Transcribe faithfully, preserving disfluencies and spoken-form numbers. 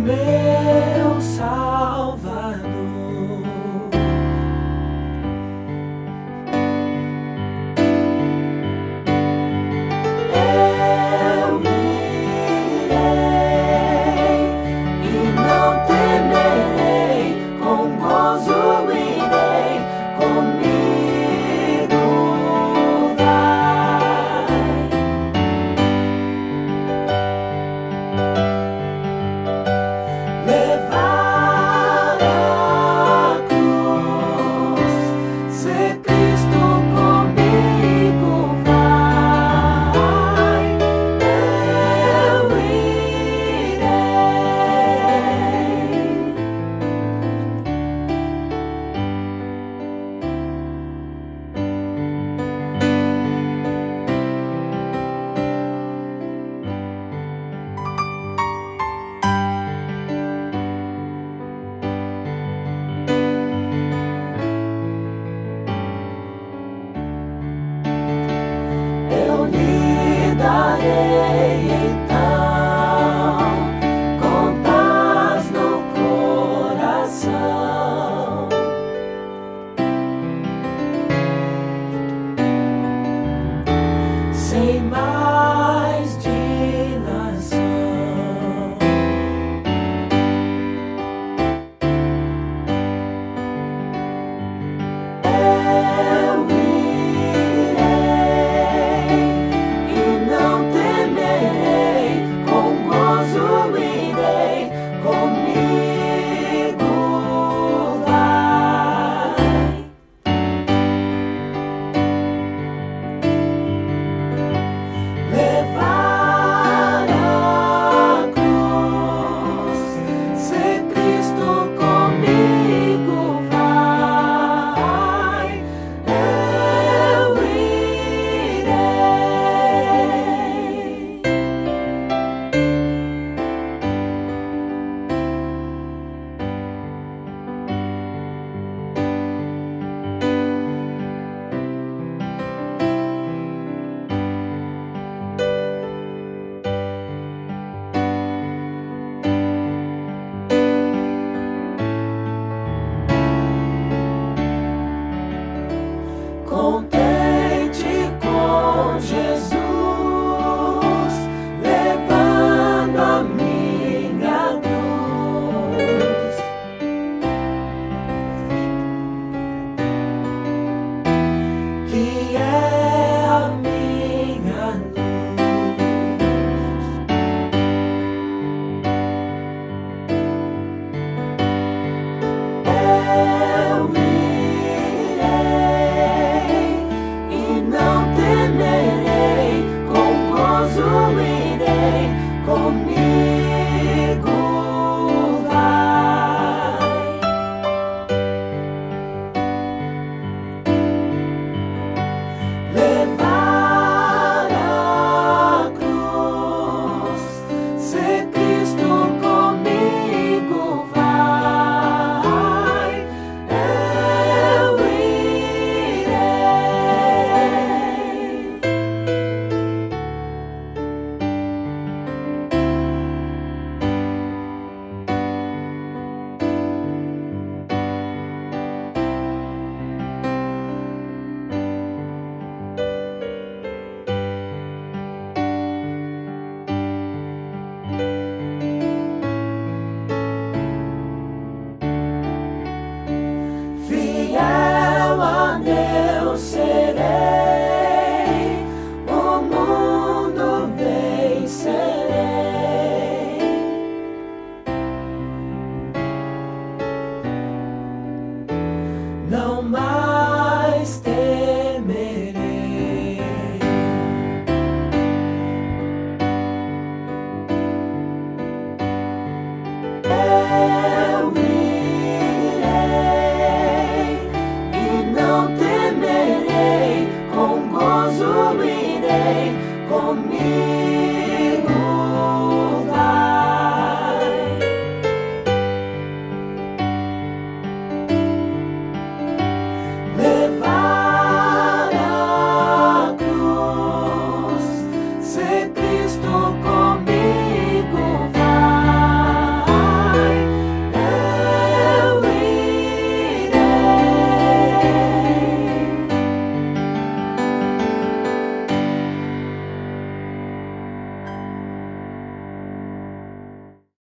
meu Salvador. Eu irei e não temerei, com gozo irei, comigo vai. Levar a cruz, ser Cristo comigo vai. Eu irei. Eu lhe darei então, com paz no coração, sem mais dilação. Eu irei e não temerei, com gozo irei, comigo vai. Levar a cruz, ser Cristo comigo vai. Eu irei. Contente com Jesus, levando a minha cruz, que é a minha luz. Eu irei e não temerei, com gozo irei, comigo vai. Levar a cruz, ser Cristo comigo vai. Eu irei. Fiel a Deus serei, o mundo vencerei. Não mais temerei. É